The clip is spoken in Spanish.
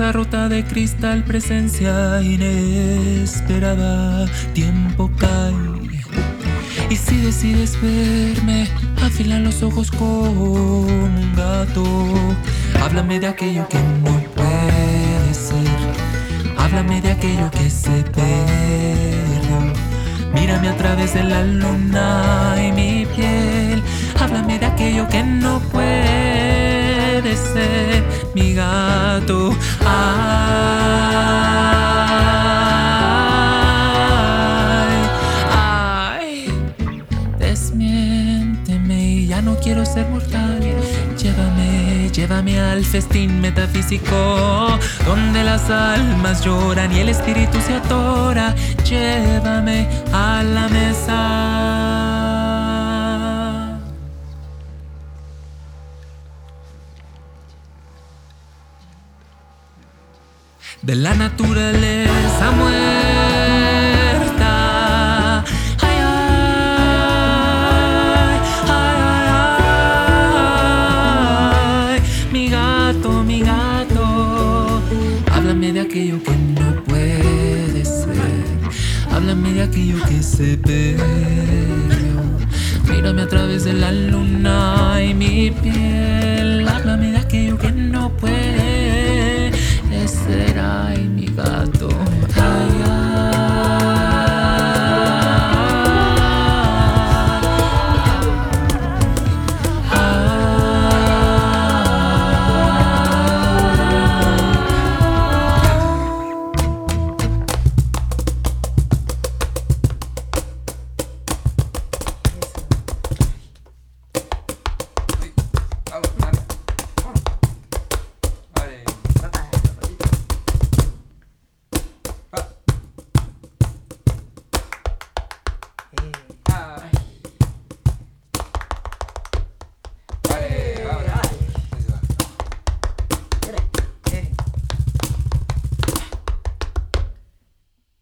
puerta rota de cristal, presencia inesperada, tiempo cae. Y si decides verme, afila los ojos como un gato. Háblame de aquello que no puede ser, háblame de aquello que se perdió. Mírame a través de la luna y mi piel. Háblame de aquello que no puede ser, mi gato. Ay, desmiénteme y ya no quiero ser mortal. Llévame al festín metafísico, donde las almas lloran y el espíritu se atora. Llévame a la mesa de la naturaleza muerta. Ay, ay, ay, ay, ay. Mi gato, mi gato. Háblame de aquello que no puede ser, háblame de aquello que se perdió. Mírame a través de la luna y mi piel.